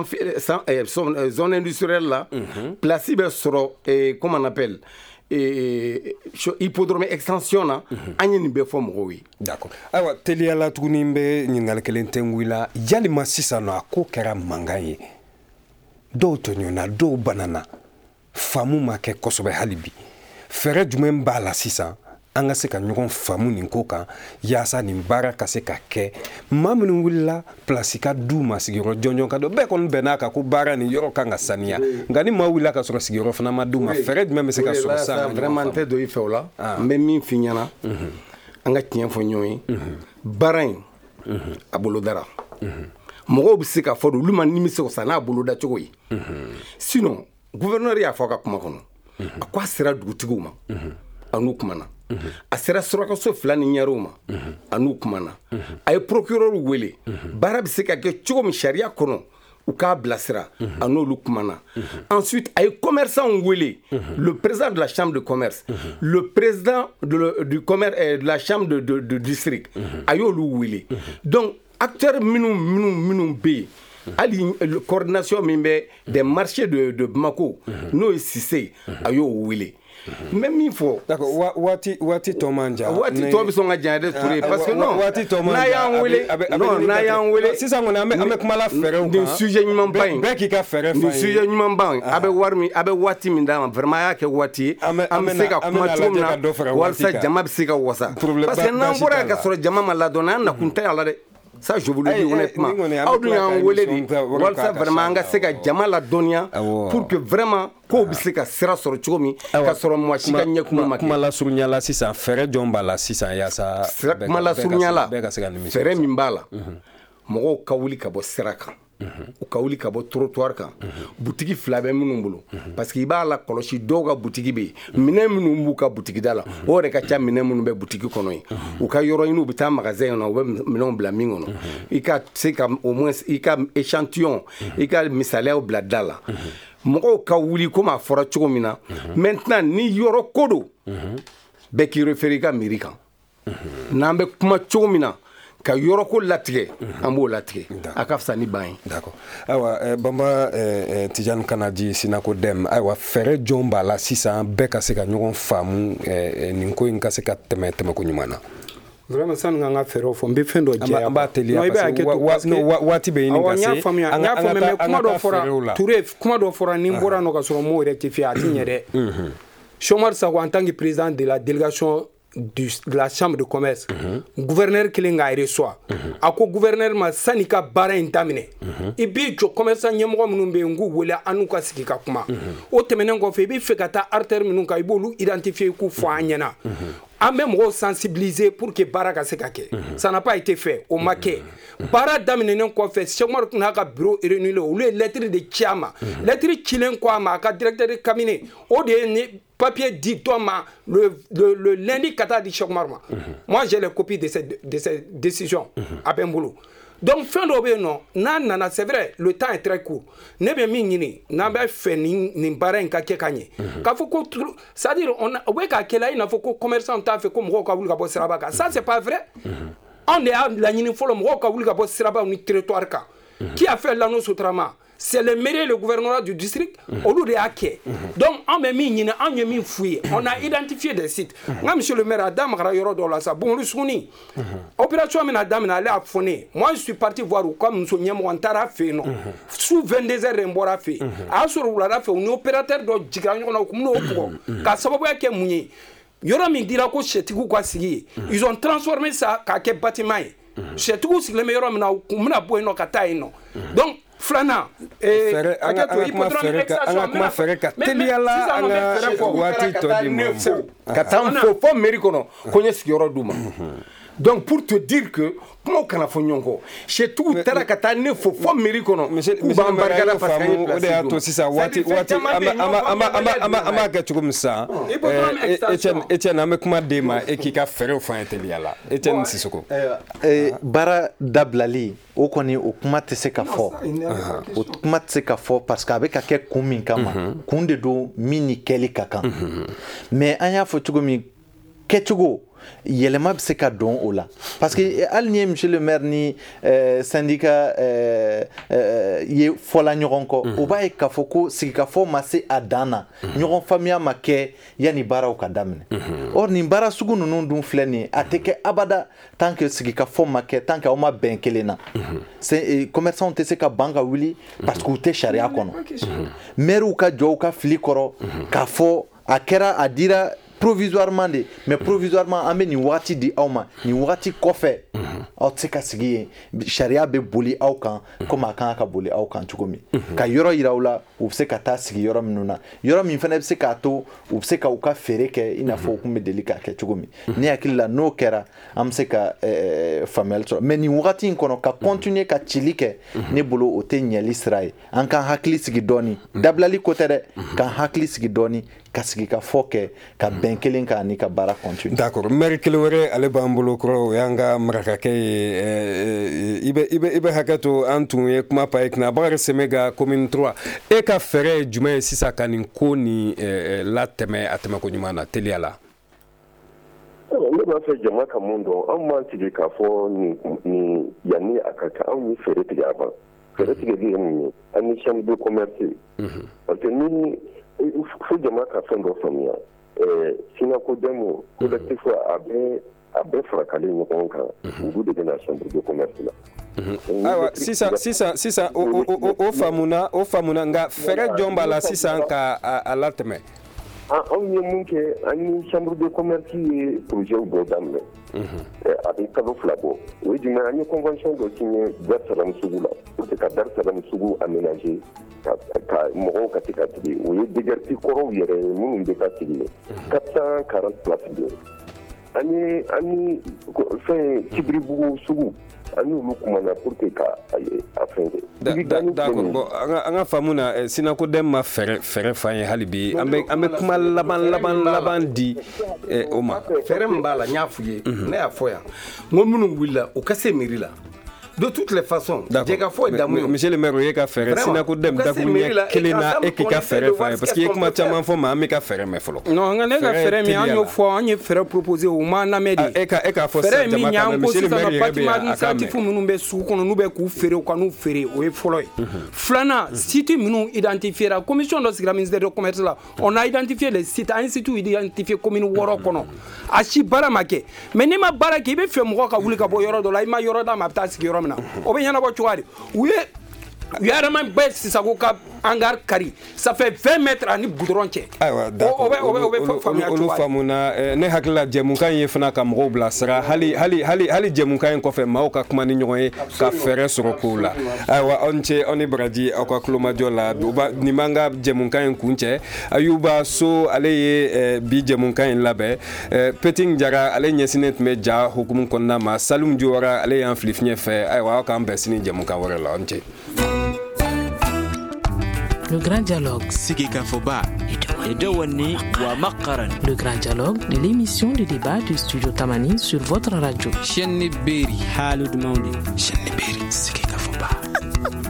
sɔrɔ zone industrielle la place bɛ sɔrɔ comment on appelle hippodrome extension na an ye nin bɛɛ fɔ mɔgɔw ye. d'accord ayiwa teliyala tuguni n bɛ ɲininkali kelen tɛ n wila yalima sisan nɔ a ko kɛra mankan ye dɔw tɔɲɔna dɔw banana faamu ma kɛ kosɛbɛ hali bi fɛɛrɛ jumɛn b'a la sisan an ka se ka ɲɔgɔn faamu nin ko kan yaasa nin baara ka se ka kɛ maa minnu wulila place ka du ma sigiyɔrɔ jɔnjɔn ka don bɛɛ kɔni bɛnn'a kan ko baara nin yɔrɔ kan ka saniya nka ni maa wulila ka sɔrɔ sigiyɔrɔ fana ma du ma fɛɛrɛ jumɛn bɛ se ka sɔrɔ sisan vraiment n tɛ don i fɛ o la n bɛ min f'i ɲɛna an ka tiɲɛ fɔ ɲɔgɔn ye baara in a bolodara mɔgɔw bɛ se ka fɔ olu ma nimisi wasa n'a boloda cogo ye sinon gouverneur y'a fɔ a ka kuma kɔnɔ a ko a sera dugutigiw ma a n'u kumana a sera surakaso 2 ni ɲɛriw ma a n'u kumana a ye procureur wele baara bɛ se ka kɛ cogo min sariya kɔnɔ u k'a bilasira a n'olu kumana ensuite a ye commerçant wele le président de la chambre de commerce le président du commerce de la chambre de district a y'olu wele donc acteurs minnu bɛ yen hali coordination min bɛ des marchés de Bamako n'o ye Cissé a y'o wele n bɛ min fɔ. d'accord waati tɔ man jan. waati tɔ bɛ sɔn ka jan dɛ Touré parce que non n'a y'an wele n'a y'an wele sisan kɔni an bɛ kuma la fɛɛrɛw kan nin sujet ɲumanba in bɛɛ k'i ka fɛɛrɛ f'an ye nin sujet ɲumanba in a bɛ wari min a bɛ waati min d'a ma vraiment a y'a kɛ waati ye an bɛ se ka kuma cogo min na walasa jama bɛ se ka wasa parce que n'an bɔra yan ka sɔrɔ jama ma ladɔn an nakun tɛ a la dɛ. Ça je vous le dis honnêtement aw dun y'an wele de walasa vraiment an ka se ka jama ladɔnniya pour que vraiment kow bɛ se ka sira sɔrɔ cogo min ka sɔrɔ mɔgɔ si ka ɲɛkuma ma kɛ. kuma lasurunyala sisan fɛɛrɛ jɔn b'a la sisan yaasa kuma lasurunyala fɛɛrɛ min b'a la mɔgɔw ka wuli ka bɔ sira kan u ka wuli ka bɔ trottoir kan butigi 2 bɛ minnu bolo parce que i b'a la kɔlɔsi dɔw ka butigi bɛ yen minɛn minnu b'u ka butigi da la o de ka ca minɛn minnu bɛ butigi kɔnɔ yen u ka yɔrɔ ɲini u bɛ taa magasin kɔnɔ u bɛ minɛnw bila min kɔnɔ i ka se ka au moins i ka échantillon i ka misaliyaw bila da la mɔgɔw ka wuli komi a fɔra cogo min na maintenant ni yɔrɔ ko don bɛɛ k'i référer i ka mairie kan n'an bɛ kuma cogo min na ka yɔrɔ ko latigɛ an b'o latigɛ a ka fisa ni ban ye. d'accord ayiwa Bamba Tijani Kanaji Sinako Dɛm ayiwa fɛɛrɛ jɔn b'a la sisan bɛɛ ka se ka ɲɔgɔn faamu nin ko in ka se ka tɛmɛ ko ɲuman na. vraiment sani k'an ka fɛɛrɛw fɔ n bɛ fɛn dɔ jɛya an b'a teliya parce que waati bɛ ɲini ka se n y'a faamuya mais kuma dɔ fɔra Touré kuma dɔ fɔra ni n bɔra nɔ ka sɔrɔ n m'o rectifier a ti ɲɛ dɛ Chomar Sako en tant que président de la délégation de la chambre de commerce gouverneur kelen k'a reçoit a ko gouverneur ma sani ka baara in daminɛ i b'i jɔ commerçant ɲɛmɔgɔ minnu bɛ yen n k'u wele an n'u ka sigi ka kuma o tɛmɛnen kɔfɛ i bɛ fɛ ka taa artère minnu kan i b'olu identifier k'u fɔ an ɲɛna an bɛ mɔgɔw sensibiliser pour que baara ka se ka kɛ ça n'a pas été fait o ma kɛ baara daminɛnen kɔfɛ Cheikh Umaru tun n'a ka bureau réuni olu ye lettre de ci a ma lettre cilen ko a ma a ka directeur de cabinet o de ye ni papier dit dɔ ma le lundi ka taa di Cheikh Umaru ma moi j'ai les copies de ces décisions a bɛ n bolo donc fɛn dɔw bɛ yen nɔ n'a nana c'est vrai le temps est très court ne bɛ min ɲini n'an bɛ fɛ nin baara in ka kɛ ka ɲɛ k'a fɔ ko c'est à dire u bɛ k'a kɛ la i n'a fɔ ko commerçant t'a fɛ ko mɔgɔw ka wuli ka bɔ siraba kan ça c'est pas vrai anw de y'a laɲini fɔlɔ mɔgɔw ka wuli ka bɔ siraba ni territoire kan qui a fait l'annonce Sotrama c'est le maire et le gouverneur du district olu de y'a kɛ donc an bɛ min ɲini an ye min f'u ye on a identifié des sites nka monsieur le maire a da magara yɔrɔ dɔw la sa Bongoli Suguni opération min a daminɛ ale a fɔ ne moi je suis parti voir u ka muso ɲɛmɔgɔ n taara fɛ yen nɔ sous 22 heures n bɔra fɛ yen a y'a sɔrɔ wulada fɛ u ni opérateur dɔ jigira ɲɔgɔn na u kun bɛn'o bugɔ ka sababuya kɛ mun ye yɔrɔ min dira ko sɛtigiw ka sigi ye ils ont transformé ça k'a kɛ bâtiment ye sɛtigiw sigilen bɛ yɔrɔ min na u kun bɛna bɔ yen nɔ ka taa yen nɔ donc filanan an ka kuma fɛrɛ ka teliyala an ka waati tɔ di mɔgɔw ka taa n fɔ mairie kɔnɔ ko n ye sigiyɔrɔ d'u ma donc pour te dire que kumaw kana fɔ ɲɔgɔn kɔ sɛtigiw taara ka taa ne fɔ mairie kɔnɔ k'u b'an barikada parce que an ye place o de y'a to sisan waati an b'a kɛ cogo min sisan Etienne an bɛ kuma d'e ma e k'i ka fɛɛrɛw fɔ an ye teliyala Etienne Sisoko baara dabilali o kɔni o kuma tɛ se ka fɔ o kuma tɛ se ka fɔ parce que a bɛ ka kɛ kun min kama kun de don min ni kɛli ka kan mais an y'a fɔ cogo min kɛcogo yɛlɛma bɛ se ka don o la parce que hali ni ye monsieur le maire ni syndicat ye fɔla ɲɔgɔn kɔ o b'a ye k'a fɔ ko sigikafɔ ma se a dan na ɲɔgɔn faamuya ma kɛ yanni baaraw ka daminɛ or nin baara sugu ninnu dun filɛ nin ye a tɛ kɛ abada tant que sigikafɔ ma kɛ tant que aw ma bɛn kelen na commerçants tɛ se ka ban ka wuli parce que u tɛ sariya kɔnɔ maires ka jɔ u ka fili kɔrɔ k'a fɔ a kɛra a dira provisoirement de mais provisoirement an bɛ nin wagati di aw ma nin wagati kɔfɛ aw tɛ se ka sigi yen sariya bɛ boli aw kan komi a kan ka boli aw kan cogo min ka yɔrɔ yira aw la u bɛ se ka taa sigi yɔrɔ minnu na yɔrɔ min fana bɛ se k'a to u bɛ se ka u ka feere kɛ i n'a fɔ u tun bɛ deli k'a kɛ cogo min ne hakili la n'o kɛra an bɛ se ka faamuyali sɔrɔ mais nin wagati in kɔnɔ ka continuer ka cili kɛ ne bolo o tɛ ɲɛli sira ye an k'an hakili sigi dɔɔni dabilali ko tɛ dɛ k'an hakili sigi dɔɔni ka sigi ka fɔ kɛ ka bɛn kelen kan ni ka baara continue d'accord maire kelen wɛrɛ ale b'an bolo kɔrɔ o y'an ka marakakɛ ye i bɛ hakɛ to an tun ye kuma pa ye kana Bakari Semega commune 3 e ka fɛɛrɛ ye jumɛn ye sisan ka nin ko ni latɛmɛ a tɛmɛ ko ɲuman na teliya la ne b'a fɛ jama ka mun dɔn anw m'an sigi k'a fɔ nin yanni a ka kɛ anw ye fɛɛrɛ tigɛ a ban fɛɛrɛ tigɛli ye mun ye an ni chambre de commerce parce que ni fo jama ka fɛn dɔ faamuya sinako dɛmɛ collectif a bɛɛ farakalen ɲɔgɔn kan olu de bɛna chambre de commerce la ayiwa sisan o faamuna nka fɛɛrɛ jɔn b'a la sisan ka a latɛmɛ anw ye mun kɛ an ni chambre de commerce ye projet dɔ daminɛ a bɛ kalo 2 bɔ o ye jumɛn an ye convention dɔ signé Dar Salam sugu la pour que ka Dar Salam sugu aménager ka mɔgɔw ka se ka sigi o ye déguerpi kɔrɔw yɛrɛ ye minnu bɛ ka sigi 440 places de an ni fɛn Kibiribugu sugu an y'olu kumana pour que ka a fɛn kɛ d'accord bon an ka faamu na Sinako Dɛm ma fɛɛrɛ f'an ye hali bi an bɛ kuma laban di o ma fɛɛrɛ min b'a la n y'a f'u ye ne y'a fɔ yan n ko minnu wulila u ka se mairie la de toutes les façons jɛka fɔ ye damu ye monsieur le maire o ye ka fɛɛrɛ Sinako Dɛm dakuru ɲɛ kelen na e k'i ka fɛɛrɛ f'an ye parce que i ye kuma caman fɔ ma an bɛ ka fɛɛrɛ mɛn fɔlɔ non nka ne ka fɛɛrɛ min an y'o fɔ an ye fɛɛrɛ proposé o ma lamɛn de e k'a fɔ sisan jama kan monsieur le maire yɛrɛ bɛ yan a k'a mɛn administratif minnu bɛ sugu kɔnɔ n'u bɛ k'u feere u ka n'u feere o ye fɔlɔ ye filanan site minnu identifiera commission dɔ sigira ministère de commerce la on a identifié les sites an ye site identifié commune 6 kɔnɔ a si baara ma kɛ mais n'i ma baara kɛ i bɛ fɛ mɔgɔ ka wuli ka bɔ yɔrɔ dɔ la i ma yɔrɔ d'a ma a bɛ taa sigi yɔrɔ min na o bɛ ɲɛnabɔ cogoya di u ye yarama bɛ sisago ka hangar kari ça fait 20 mètres ani goudron cɛ. Ayiwa d'accord olu faamuna ne hakili la jɛmukan ye fana ka mɔgɔw bilasira hali jɛmukan in kɔfɛ maaw ka kuma ni ɲɔgɔn ye ka fɛɛrɛ sɔrɔ kow la. Ayiwa aw ni ce aw ni baraji aw ka kulomajɔ la nin b'an ka jɛmukan in kun cɛ Ayuba So ale ye bi jɛmukan in labɛn Peting Jara ale ɲɛsinnen tun bɛ ja hukumu kɔnɔna ma Salum Jowara ale y'an fili fiɲɛ fɛ ayiwa aw k'an bɛn sini jɛmukan wɛrɛ la aw ni ce. Le grand dialogue. Sigi Kafoba. Le grand dialogue de l'émission de débat du studio Tamani sur votre radio. Shenni Beri. Halud Maundi. Shenni Beri. Sigi Kafoba.